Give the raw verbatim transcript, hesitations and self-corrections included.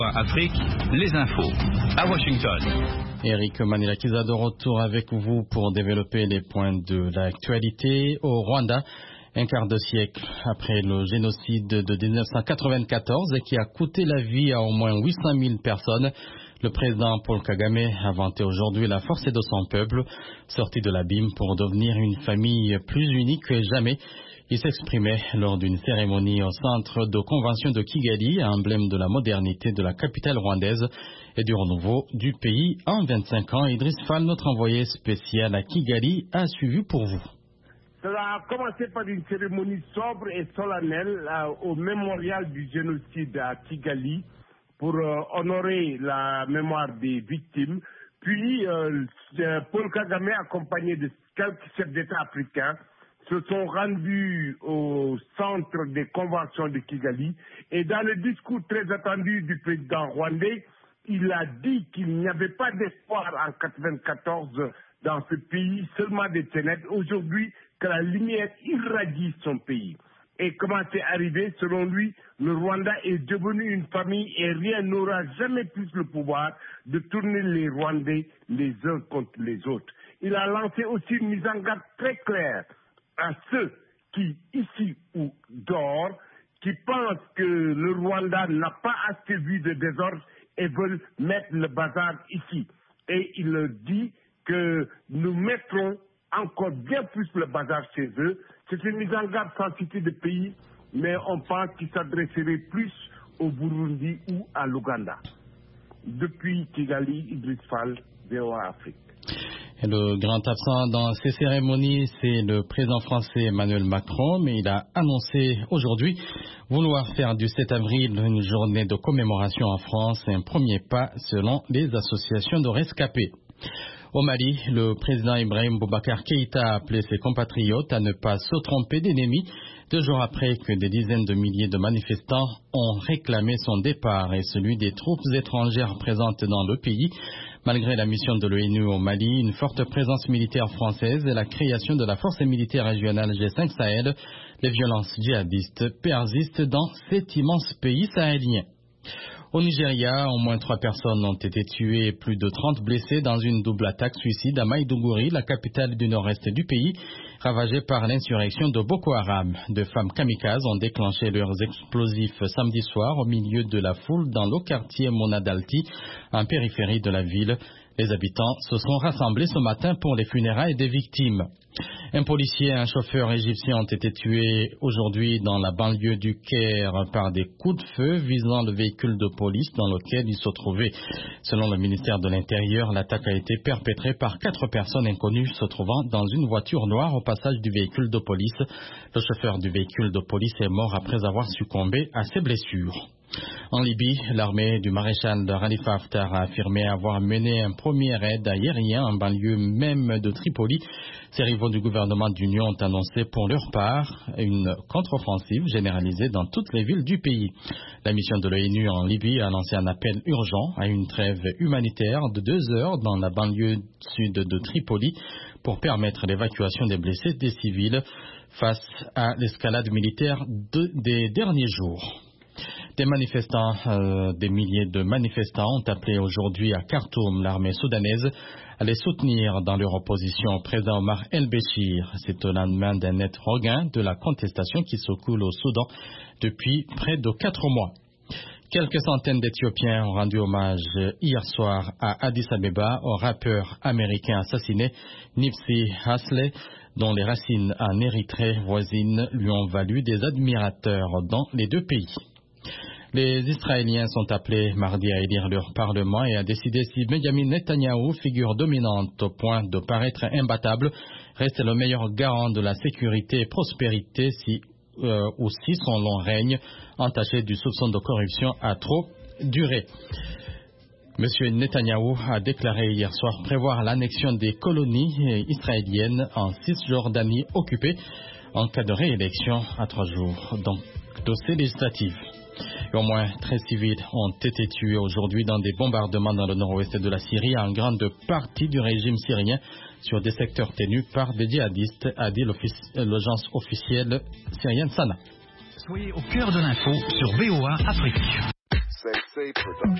Afrique, les infos à Washington. Eric Manilakiza de retour avec vous pour développer les points de l'actualité. Au Rwanda, un quart de siècle après le génocide de dix-neuf cent quatre-vingt-quatorze qui a coûté la vie à au moins huit cent mille personnes, le président Paul Kagame a vanté aujourd'hui la force de son peuple, sorti de l'abîme pour devenir une famille plus unie que jamais. Il s'exprimait lors d'une cérémonie au centre de convention de Kigali, emblème de la modernité de la capitale rwandaise et du renouveau du pays en vingt-cinq ans. Idriss Fall, notre envoyé spécial à Kigali, a suivi pour vous. Cela a commencé par une cérémonie sobre et solennelle euh, au mémorial du génocide à Kigali pour euh, honorer la mémoire des victimes. Puis euh, Paul Kagame, accompagné de quelques chefs d'État africains, se sont rendus au centre des conventions de Kigali et dans le discours très attendu du président rwandais, il a dit qu'il n'y avait pas d'espoir en quatre-vingt-quatorze dans ce pays, seulement des ténèbres. Aujourd'hui, que la lumière irradie son pays. Et comment c'est arrivé? Selon lui, le Rwanda est devenu une famille et rien n'aura jamais plus le pouvoir de tourner les Rwandais les uns contre les autres. Il a lancé aussi une mise en garde très claire à ceux qui, ici ou dehors, qui pensent que le Rwanda n'a pas assez vu de désordre et veulent mettre le bazar ici. Et il dit que nous mettrons encore bien plus le bazar chez eux. C'est une mise en garde sans citer de pays, mais on pense qu'il s'adresserait plus au Burundi ou à l'Ouganda. Depuis Kigali, Idriss Fall, V O A Afrique. Et le grand absent dans ces cérémonies, c'est le président français Emmanuel Macron, mais il a annoncé aujourd'hui vouloir faire du sept avril une journée de commémoration en France, un premier pas selon les associations de rescapés. Au Mali, le président Ibrahim Boubacar Keïta a appelé ses compatriotes à ne pas se tromper d'ennemis, deux jours après que des dizaines de milliers de manifestants ont réclamé son départ et celui des troupes étrangères présentes dans le pays. Malgré la mission de l'ONU au Mali, une forte présence militaire française et la création de la force militaire régionale G cinq Sahel, les violences djihadistes persistent dans cet immense pays sahélien. Au Nigeria, au moins trois personnes ont été tuées et plus de trente blessées dans une double attaque suicide à Maïdougouri, la capitale du nord-est du pays, ravagée par l'insurrection de Boko Haram. Deux femmes kamikazes ont déclenché leurs explosifs samedi soir au milieu de la foule dans le quartier Monadalti, en périphérie de la ville. Les habitants se sont rassemblés ce matin pour les funérailles des victimes. Un policier et un chauffeur égyptien ont été tués aujourd'hui dans la banlieue du Caire par des coups de feu visant le véhicule de police dans lequel ils se trouvaient. Selon le ministère de l'Intérieur, l'attaque a été perpétrée par quatre personnes inconnues se trouvant dans une voiture noire au passage du véhicule de police. Le chauffeur du véhicule de police est mort après avoir succombé à ses blessures. En Libye, l'armée du maréchal Khalifa Haftar a affirmé avoir mené un premier raid aérien en banlieue même de Tripoli. Ces rivaux du gouvernement d'union ont annoncé pour leur part une contre-offensive généralisée dans toutes les villes du pays. La mission de l'ONU en Libye a lancé un appel urgent à une trêve humanitaire de deux heures dans la banlieue sud de Tripoli pour permettre l'évacuation des blessés des civils face à l'escalade militaire de, des derniers jours. Des manifestants, euh, des milliers de manifestants ont appelé aujourd'hui à Khartoum l'armée soudanaise à les soutenir dans leur opposition au président Omar El-Béchir. C'est au lendemain d'un net regain de la contestation qui se coule au Soudan depuis près de quatre mois. Quelques centaines d'Éthiopiens ont rendu hommage hier soir à Addis Abeba au rappeur américain assassiné Nipsey Hussle, dont les racines en Érythrée voisine lui ont valu des admirateurs dans les deux pays. Les Israéliens sont appelés mardi à élire leur parlement et à décider si Benjamin Netanyahou, figure dominante au point de paraître imbattable, reste le meilleur garant de la sécurité et prospérité si, euh, ou si son long règne, entaché du soupçon de corruption, a trop duré. Monsieur Netanyahou a déclaré hier soir prévoir l'annexion des colonies israéliennes en Cisjordanie occupée en cas de réélection à trois jours donc de ces législatives. Et au moins treize civils ont été tués aujourd'hui dans des bombardements dans le nord-ouest de la Syrie, en grande partie du régime syrien, sur des secteurs tenus par des djihadistes, a dit l'agence officielle syrienne Sana. Soyez au cœur de l'info sur V O A Afrique. Sensei Production.